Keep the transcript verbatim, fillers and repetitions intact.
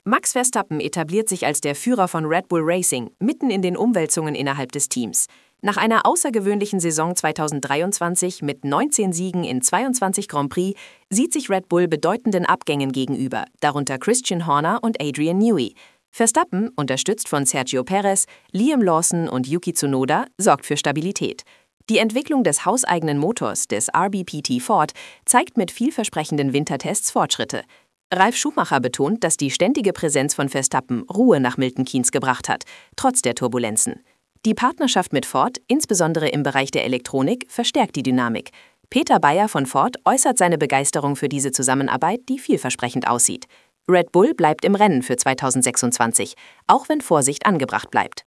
Max Verstappen etabliert sich als der Führer von Red Bull Racing, mitten in den Umwälzungen innerhalb des Teams. Nach einer außergewöhnlichen Saison zweitausenddreiundzwanzig mit neunzehn Siegen in zweiundzwanzig Grand Prix sieht sich Red Bull bedeutenden Abgängen gegenüber, darunter Christian Horner und Adrian Newey. Verstappen, unterstützt von Sergio Perez, Liam Lawson und Yuki Tsunoda, sorgt für Stabilität. Die Entwicklung des hauseigenen Motors des R B P T Ford zeigt mit vielversprechenden Wintertests Fortschritte. Ralf Schumacher betont, dass die ständige Präsenz von Verstappen Ruhe nach Milton Keynes gebracht hat, trotz der Turbulenzen. Die Partnerschaft mit Ford, insbesondere im Bereich der Elektronik, verstärkt die Dynamik. Peter Beyer von Ford äußert seine Begeisterung für diese Zusammenarbeit, die vielversprechend aussieht. Red Bull bleibt im Rennen für zweitausendsechsundzwanzig, auch wenn Vorsicht angebracht bleibt.